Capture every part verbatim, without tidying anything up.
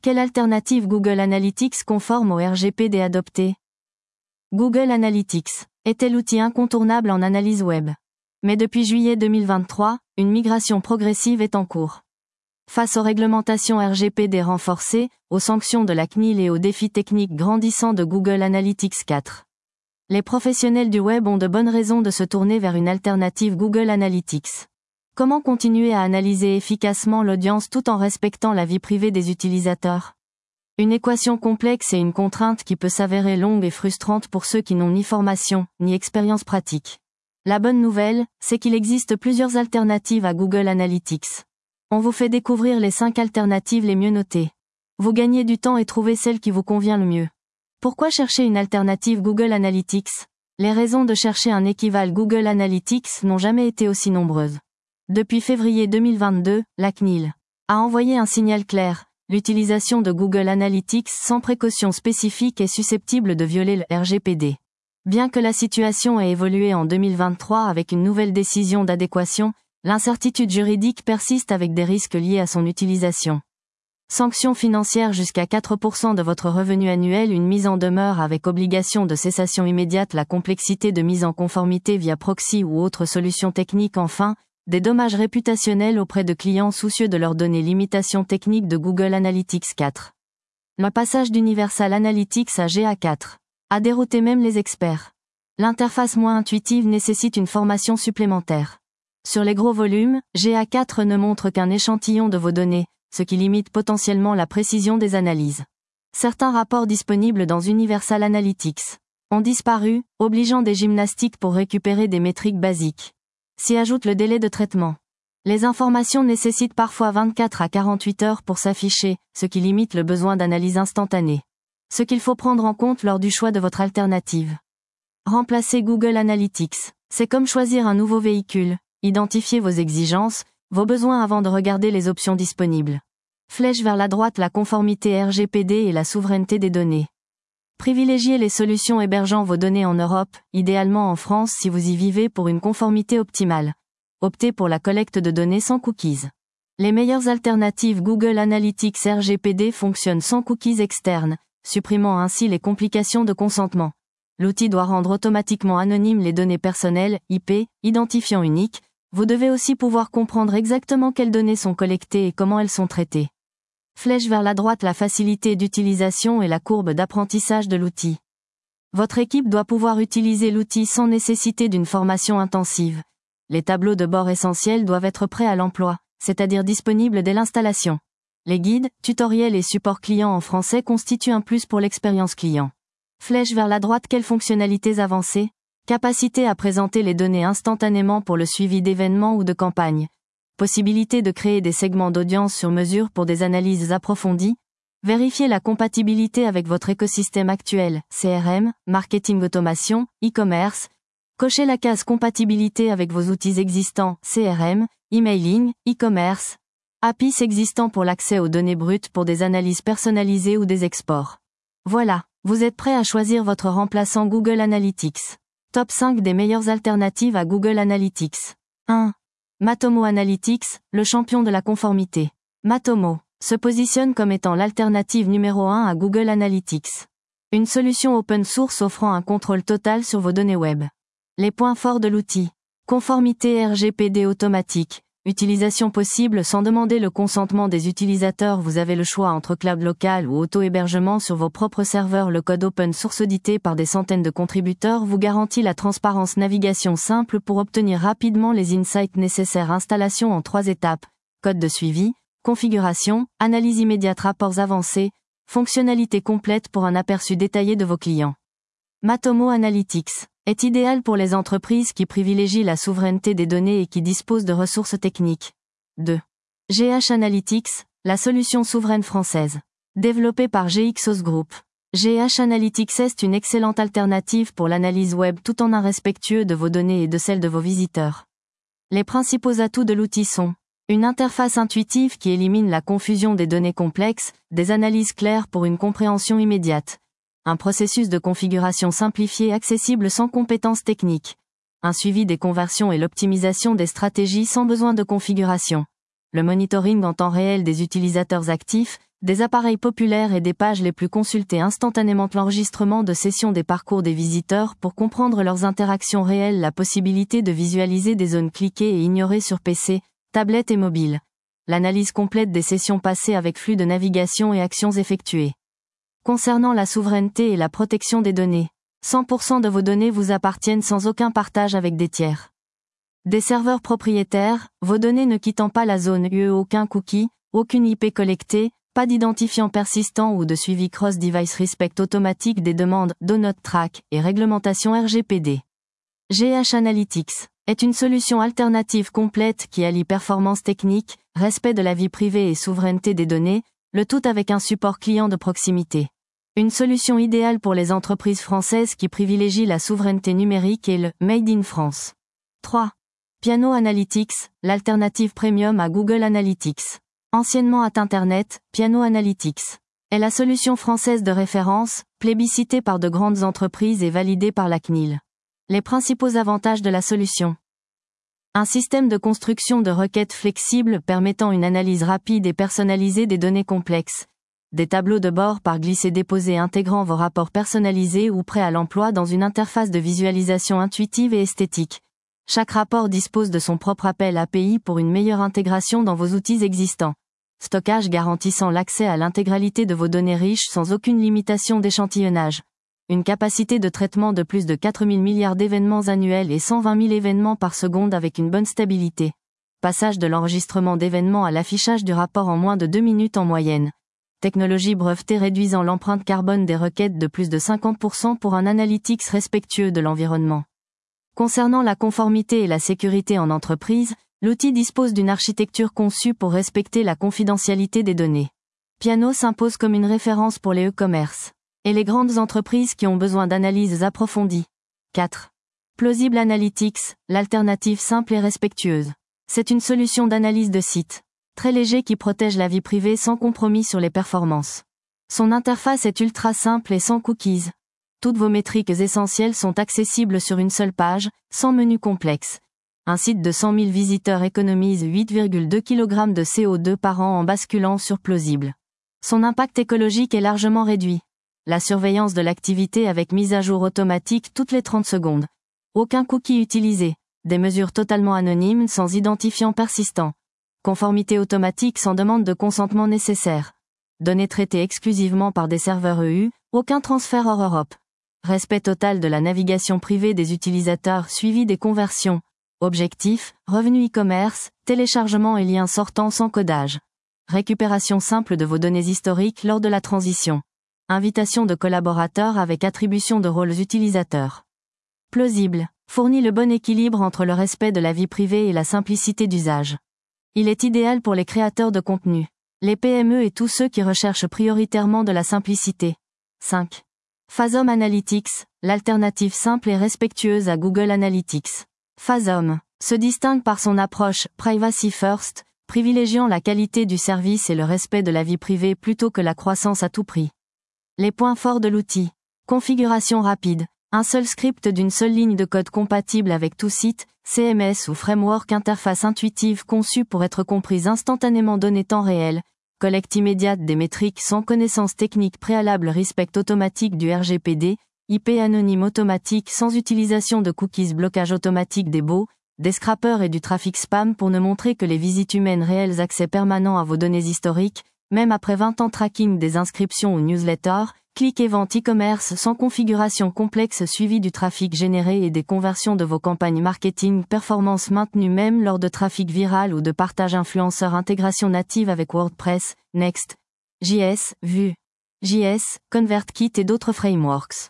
Quelle alternative Google Analytics conforme au R G P D adopter? Google Analytics était l'outil incontournable en analyse web. Mais depuis juillet deux mille vingt-trois, une migration progressive est en cours. Face aux réglementations R G P D renforcées, aux sanctions de la C N I L et aux défis techniques grandissants de Google Analytics quatre, les professionnels du web ont de bonnes raisons de se tourner vers une alternative Google Analytics. Comment continuer à analyser efficacement l'audience tout en respectant la vie privée des utilisateurs? Une équation complexe et une contrainte qui peut s'avérer longue et frustrante pour ceux qui n'ont ni formation, ni expérience pratique. La bonne nouvelle, c'est qu'il existe plusieurs alternatives à Google Analytics. On vous fait découvrir les cinq alternatives les mieux notées. Vous gagnez du temps et trouvez celle qui vous convient le mieux. Pourquoi chercher une alternative Google Analytics? Les raisons de chercher un équivalent Google Analytics n'ont jamais été aussi nombreuses. Depuis février deux mille vingt-deux, la C N I L a envoyé un signal clair. L'utilisation de Google Analytics sans précaution spécifique est susceptible de violer le R G P D. Bien que la situation ait évolué en deux mille vingt-trois avec une nouvelle décision d'adéquation, l'incertitude juridique persiste avec des risques liés à son utilisation. Sanctions financières jusqu'à quatre pour cent de votre revenu annuel, une mise en demeure avec obligation de cessation immédiate, la complexité de mise en conformité via proxy ou autre solution technique, enfin, des dommages réputationnels auprès de clients soucieux de leurs données. Limitations techniques de Google Analytics quatre. Le passage d'Universal Analytics à G A quatre a dérouté même les experts. L'interface moins intuitive nécessite une formation supplémentaire. Sur les gros volumes, G A quatre ne montre qu'un échantillon de vos données, ce qui limite potentiellement la précision des analyses. Certains rapports disponibles dans Universal Analytics ont disparu, obligeant des gymnastiques pour récupérer des métriques basiques. S'y ajoute le délai de traitement. Les informations nécessitent parfois vingt-quatre à quarante-huit heures pour s'afficher, ce qui limite le besoin d'analyse instantanée. Ce qu'il faut prendre en compte lors du choix de votre alternative. Remplacer Google Analytics, c'est comme choisir un nouveau véhicule. Identifiez vos exigences, vos besoins avant de regarder les options disponibles. Flèche vers la droite, la conformité R G P D et la souveraineté des données. Privilégiez les solutions hébergeant vos données en Europe, idéalement en France si vous y vivez, pour une conformité optimale. Optez pour la collecte de données sans cookies. Les meilleures alternatives Google Analytics R G P D fonctionnent sans cookies externes, supprimant ainsi les complications de consentement. L'outil doit rendre automatiquement anonymes les données personnelles, I P, identifiant unique. Vous devez aussi pouvoir comprendre exactement quelles données sont collectées et comment elles sont traitées. Flèche vers la droite, la facilité d'utilisation et la courbe d'apprentissage de l'outil. Votre équipe doit pouvoir utiliser l'outil sans nécessité d'une formation intensive. Les tableaux de bord essentiels doivent être prêts à l'emploi, c'est-à-dire disponibles dès l'installation. Les guides, tutoriels et supports clients en français constituent un plus pour l'expérience client. Flèche vers la droite, quelles fonctionnalités avancées? Capacité à présenter les données instantanément pour le suivi d'événements ou de campagnes. Possibilité de créer des segments d'audience sur mesure pour des analyses approfondies. Vérifiez la compatibilité avec votre écosystème actuel, C R M, marketing automation, e-commerce. Cochez la case compatibilité avec vos outils existants, C R M, emailing, e-commerce. A P I existants pour l'accès aux données brutes pour des analyses personnalisées ou des exports. Voilà, vous êtes prêt à choisir votre remplaçant Google Analytics. Top cinq des meilleures alternatives à Google Analytics. un. Matomo Analytics, le champion de la conformité. Matomo se positionne comme étant l'alternative numéro un à Google Analytics. Une solution open source offrant un contrôle total sur vos données web. Les points forts de l'outil. Conformité R G P D automatique. Utilisation possible sans demander le consentement des utilisateurs. Vous avez le choix entre cloud local ou auto-hébergement sur vos propres serveurs. Le code open source audité par des centaines de contributeurs vous garantit la transparence. Navigation simple pour obtenir rapidement les insights nécessaires. Installation en trois étapes. Code de suivi, configuration, analyse immédiate, rapports avancés, fonctionnalité complète pour un aperçu détaillé de vos clients. Matomo Analytics est idéal pour les entreprises qui privilégient la souveraineté des données et qui disposent de ressources techniques. deux. G H Analytics, la solution souveraine française. Développée par G X O S Group. G H Analytics est une excellente alternative pour l'analyse web tout en un respectueux de vos données et de celles de vos visiteurs. Les principaux atouts de l'outil sont une interface intuitive qui élimine la confusion des données complexes, des analyses claires pour une compréhension immédiate. Un processus de configuration simplifié accessible sans compétences techniques. Un suivi des conversions et l'optimisation des stratégies sans besoin de configuration. Le monitoring en temps réel des utilisateurs actifs, Des appareils populaires et des pages les plus consultées instantanément. L'enregistrement de sessions des parcours des visiteurs pour comprendre leurs interactions réelles. La possibilité de visualiser des zones cliquées et ignorées sur P C, tablette et mobile. L'analyse complète des sessions passées avec flux de navigation et actions effectuées. Concernant la souveraineté et la protection des données, cent pour cent de vos données vous appartiennent sans aucun partage avec des tiers. Des serveurs propriétaires, vos données ne quittant pas la zone U E, aucun cookie, aucune I P collectée, pas d'identifiant persistant ou de suivi cross-device. Respect automatique des demandes, Do Not Track et réglementation R G P D. G H Analytics est une solution alternative complète qui allie performance technique, respect de la vie privée et souveraineté des données, le tout avec un support client de proximité. Une solution idéale pour les entreprises françaises qui privilégient la souveraineté numérique et le « Made in France ». trois. Piano Analytics, l'alternative premium à Google Analytics. Anciennement at Internet, Piano Analytics est la solution française de référence, plébiscitée par de grandes entreprises et validée par la C N I L. Les principaux avantages de la solution. Un système de construction de requêtes flexible permettant une analyse rapide et personnalisée des données complexes. Des tableaux de bord par glisser-déposer intégrant vos rapports personnalisés ou prêts à l'emploi dans une interface de visualisation intuitive et esthétique. Chaque rapport dispose de son propre appel A P I pour une meilleure intégration dans vos outils existants. Stockage garantissant l'accès à l'intégralité de vos données riches sans aucune limitation d'échantillonnage. Une capacité de traitement de plus de quatre mille milliards d'événements annuels et cent vingt mille événements par seconde avec une bonne stabilité. Passage de l'enregistrement d'événements à l'affichage du rapport en moins de deux minutes en moyenne. Technologie brevetée réduisant l'empreinte carbone des requêtes de plus de cinquante pour cent pour un analytics respectueux de l'environnement. Concernant la conformité et la sécurité en entreprise, l'outil dispose d'une architecture conçue pour respecter la confidentialité des données. Piano s'impose comme une référence pour les e-commerce et les grandes entreprises qui ont besoin d'analyses approfondies. quatre. Plausible Analytics, l'alternative simple et respectueuse. C'est une solution d'analyse de site, très léger qui protège la vie privée sans compromis sur les performances. Son interface est ultra simple et sans cookies. Toutes vos métriques essentielles sont accessibles sur une seule page, sans menu complexe. Un site de cent mille visiteurs économise huit virgule deux kilogrammes de C O deux par an en basculant sur Plausible. Son impact écologique est largement réduit. La surveillance de l'activité avec mise à jour automatique toutes les trente secondes. Aucun cookie utilisé. Des mesures totalement anonymes sans identifiant persistant. Conformité automatique sans demande de consentement nécessaire. Données traitées exclusivement par des serveurs E U, aucun transfert hors Europe. Respect total de la navigation privée des utilisateurs suivi des conversions. Objectif, revenu e-commerce, téléchargement et liens sortants sans codage. Récupération simple de vos données historiques lors de la transition. Invitation de collaborateurs avec attribution de rôles utilisateurs. Plausible, fournit le bon équilibre entre le respect de la vie privée et la simplicité d'usage. Il est idéal pour les créateurs de contenu, les P M E et tous ceux qui recherchent prioritairement de la simplicité. cinq. Phasm Analytics, l'alternative simple et respectueuse à Google Analytics. Phasm se distingue par son approche « privacy first », privilégiant la qualité du service et le respect de la vie privée plutôt que la croissance à tout prix. Les points forts de l'outil. Configuration rapide. Un seul script d'une seule ligne de code compatible avec tout site, C M S ou framework. Interface intuitive conçue pour être comprise instantanément. Données temps réel. Collecte immédiate des métriques sans connaissance technique préalable. Respect automatique du R G P D. I P anonyme automatique sans utilisation de cookies. Blocage automatique des bots, des scrappers et du trafic spam pour ne montrer que les visites humaines réelles. Accès permanent à vos données historiques, même après vingt ans. Tracking des inscriptions ou newsletters, clics et ventes e-commerce sans configuration complexe. Suivi du trafic généré et des conversions de vos campagnes marketing. Performance maintenue même lors de trafic viral ou de partage influenceur. Intégration native avec WordPress, Next, J S, Vue, J S, ConvertKit et d'autres frameworks.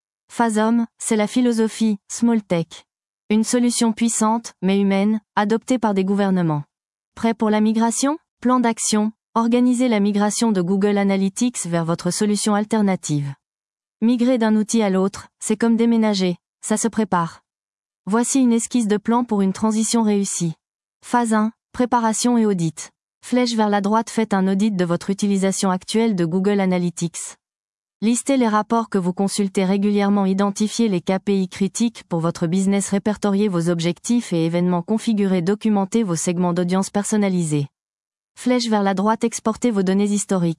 Phasm, c'est la philosophie Small Tech. Une solution puissante, mais humaine, adoptée par des gouvernements. Prêt pour la migration? Plan d'action. Organisez la migration de Google Analytics vers votre solution alternative. Migrer d'un outil à l'autre, c'est comme déménager, ça se prépare. Voici une esquisse de plan pour une transition réussie. Phase un, préparation et audit. Flèche vers la droite, faites un audit de votre utilisation actuelle de Google Analytics. Listez les rapports que vous consultez régulièrement, identifiez les K P I critiques pour votre business, répertoriez vos objectifs et événements, configurez, documentez vos segments d'audience personnalisés. Flèche vers la droite, exportez vos données historiques.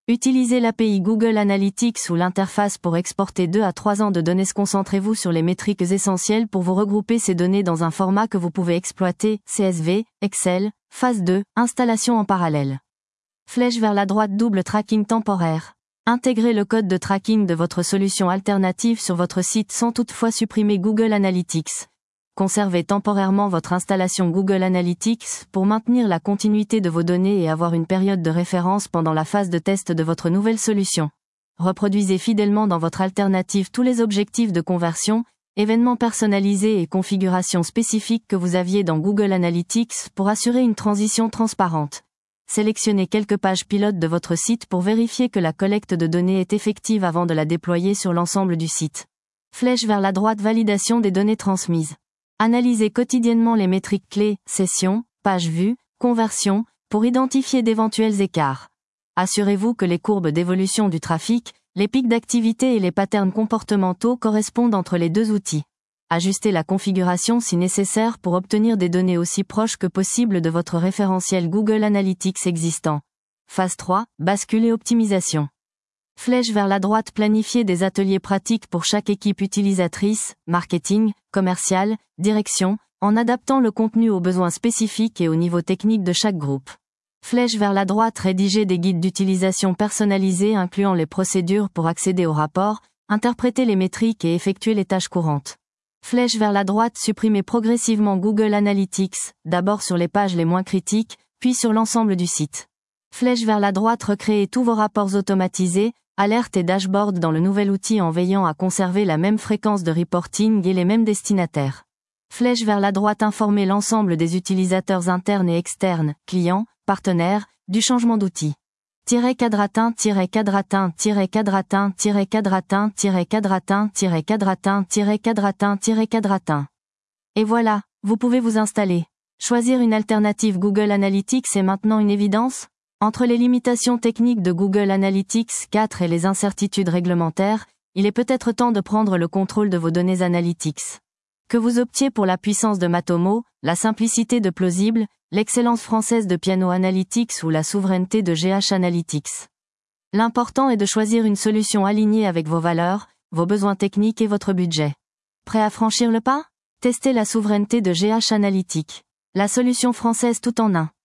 Utilisez l'A P I Google Analytics ou l'interface pour exporter deux à trois ans de données. Concentrez-vous sur les métriques essentielles pour vous regrouper ces données dans un format que vous pouvez exploiter, C S V, Excel, phase deux, installation en parallèle. Flèche vers la droite, double tracking temporaire. Intégrez le code de tracking de votre solution alternative sur votre site sans toutefois supprimer Google Analytics. Conservez temporairement votre installation Google Analytics pour maintenir la continuité de vos données et avoir une période de référence pendant la phase de test de votre nouvelle solution. Reproduisez fidèlement dans votre alternative tous les objectifs de conversion, événements personnalisés et configurations spécifiques que vous aviez dans Google Analytics pour assurer une transition transparente. Sélectionnez quelques pages pilotes de votre site pour vérifier que la collecte de données est effective avant de la déployer sur l'ensemble du site. Flèche vers la droite, validation des données transmises. Analysez quotidiennement les métriques clés, sessions, pages vues, conversions, pour identifier d'éventuels écarts. Assurez-vous que les courbes d'évolution du trafic, les pics d'activité et les patterns comportementaux correspondent entre les deux outils. Ajustez la configuration si nécessaire pour obtenir des données aussi proches que possible de votre référentiel Google Analytics existant. Phase trois, bascule et optimisation. Flèche vers la droite, planifier des ateliers pratiques pour chaque équipe utilisatrice, marketing, commercial, direction, en adaptant le contenu aux besoins spécifiques et au niveau technique de chaque groupe. Flèche vers la droite, rédiger des guides d'utilisation personnalisés incluant les procédures pour accéder aux rapports, interpréter les métriques et effectuer les tâches courantes. Flèche vers la droite, supprimer progressivement Google Analytics, d'abord sur les pages les moins critiques, puis sur l'ensemble du site. Flèche vers la droite, recréer tous vos rapports automatisés, alertes et dashboards dans le nouvel outil en veillant à conserver la même fréquence de reporting et les mêmes destinataires. Flèche vers la droite, informer l'ensemble des utilisateurs internes et externes, clients, partenaires, du changement d'outil. Tiret quadratin, tiret quadratin, tiret quadratin, tiret quadratin, tiret quadratin, tiret quadratin, tiret quadratin, tiret quadratin. Et voilà, vous pouvez vous installer. Choisir une alternative Google Analytics est maintenant une évidence? Entre les limitations techniques de Google Analytics quatre et les incertitudes réglementaires, il est peut-être temps de prendre le contrôle de vos données analytics. Que vous optiez pour la puissance de Matomo, la simplicité de Plausible, l'excellence française de Piano Analytics ou la souveraineté de G H Analytics. L'important est de choisir une solution alignée avec vos valeurs, vos besoins techniques et votre budget. Prêt à franchir le pas? Testez la souveraineté de G H Analytics. La solution française tout en un.